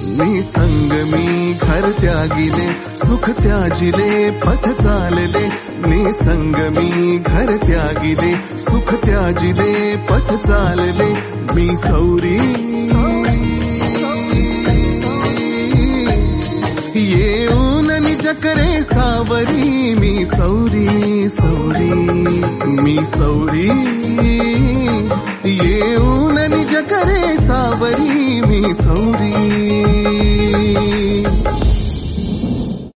निसंगमी घर त्यागिले सुख त्याजिले पथ चालले निसंगमी घर त्यागिले सुख त्याजिले पथ चालले मी सौरी येऊन निज करे सावरी मी सौरी सौरी मी सौरी येऊन निज करे सावरी मी सौरी